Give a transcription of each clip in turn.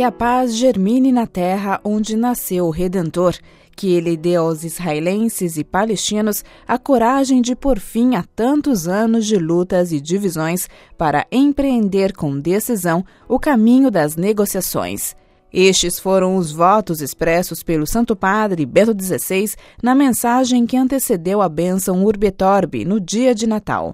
a paz germine na terra onde nasceu o Redentor, que ele dê aos israelenses e palestinos a coragem de pôr fim a tantos anos de lutas e divisões para empreender com decisão o caminho das negociações. Estes foram os votos expressos pelo Santo Padre Bento XVI na mensagem que antecedeu a bênção Urbi et Orbi no dia de Natal.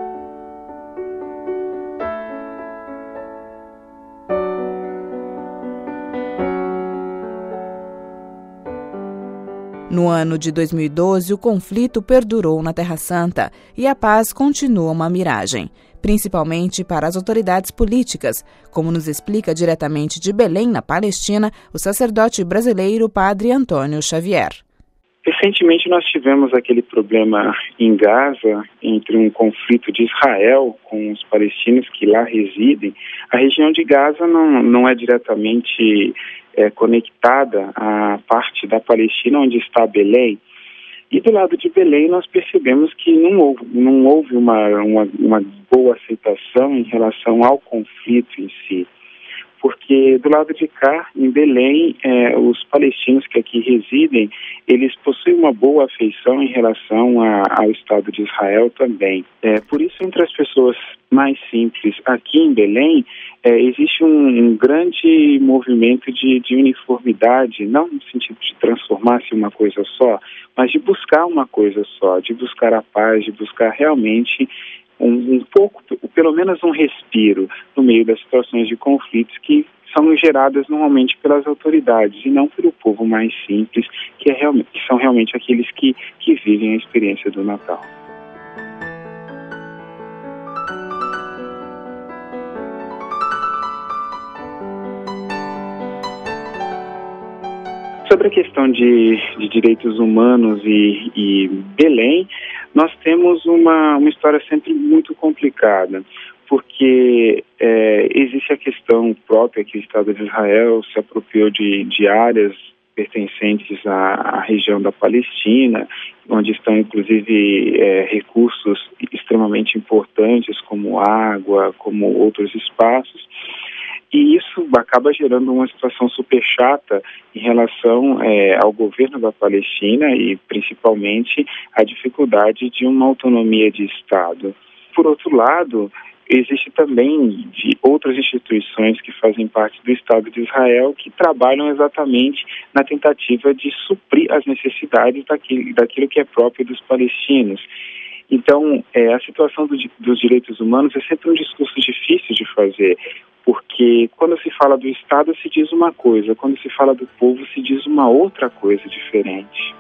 No ano de 2012, o conflito perdurou na Terra Santa e a paz continua uma miragem, principalmente para as autoridades políticas, como nos explica diretamente de Belém, na Palestina, o sacerdote brasileiro Padre Antônio Xavier. Recentemente nós tivemos aquele problema em Gaza, entre um conflito de Israel com os palestinos que lá residem. A região de Gaza não é diretamente conectada à parte da Palestina onde está Belém. E do lado de Belém nós percebemos que não houve uma boa aceitação em relação ao conflito em si. Porque do lado de cá, em Belém, os palestinos que aqui residem, eles possuem uma boa afeição em relação ao Estado de Israel também. Por isso, entre as pessoas mais simples aqui em Belém, existe um grande movimento de uniformidade, não no sentido de transformar-se em uma coisa só, mas de buscar uma coisa só, de buscar a paz, de buscar realmente um pouco, pelo menos um respiro no meio das situações de conflitos que são geradas normalmente pelas autoridades e não pelo povo mais simples, que são realmente aqueles que vivem a experiência do Natal. Sobre a questão de direitos humanos e Belém, nós temos uma história sempre muito complicada, porque existe a questão própria que o Estado de Israel se apropriou de áreas pertencentes à região da Palestina, onde estão inclusive recursos extremamente importantes como água, como outros espaços. E isso acaba gerando uma situação super chata em relação ao governo da Palestina e, principalmente, a dificuldade de uma autonomia de Estado. Por outro lado, existe também outras instituições que fazem parte do Estado de Israel que trabalham exatamente na tentativa de suprir as necessidades daquilo que é próprio dos palestinos. Então, a situação dos direitos humanos é sempre um discurso difícil de fazer, porque quando se fala do Estado se diz uma coisa, quando se fala do povo se diz uma outra coisa diferente.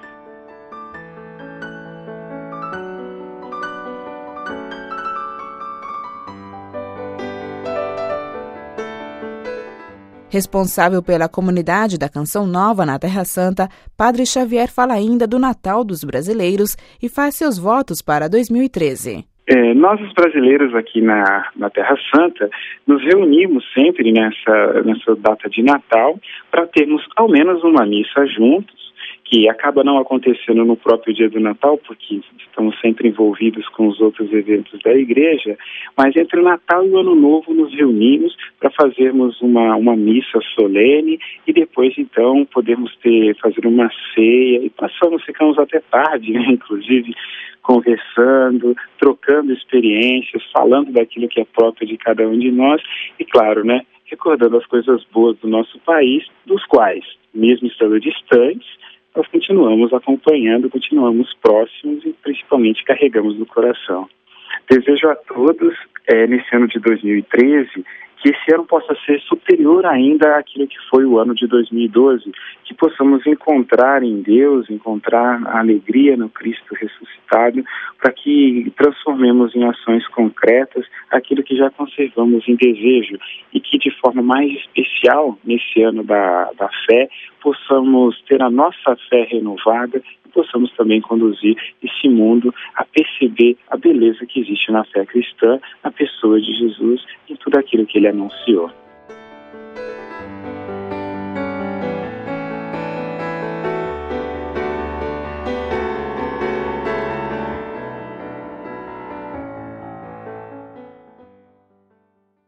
Responsável pela comunidade da Canção Nova na Terra Santa, Padre Xavier fala ainda do Natal dos brasileiros e faz seus votos para 2013. Nós, os brasileiros aqui na Terra Santa, nos reunimos sempre nessa data de Natal para termos ao menos uma missa juntos, que acaba não acontecendo no próprio dia do Natal, porque estamos sempre envolvidos com os outros eventos da igreja, mas entre o Natal e o Ano Novo nos reunimos para fazermos uma missa solene e depois, então, podemos fazer uma ceia e ficamos até tarde, né, inclusive, conversando, trocando experiências, falando daquilo que é próprio de cada um de nós e, claro, né, recordando as coisas boas do nosso país, dos quais, mesmo estando distantes, nós continuamos acompanhando, continuamos próximos e principalmente carregamos no coração. Desejo a todos, nesse ano de 2013, que esse ano possa ser superior ainda àquilo que foi o ano de 2012, que possamos encontrar em Deus, encontrar a alegria no Cristo ressuscitado, para que transformemos em ações concretas aquilo que já conservamos em desejo e que de forma mais especial, nesse ano da fé, possamos ter a nossa fé renovada e possamos também conduzir esse mundo a perceber a beleza que existe na fé cristã, na pessoa de Jesus e tudo aquilo que ele anunciou.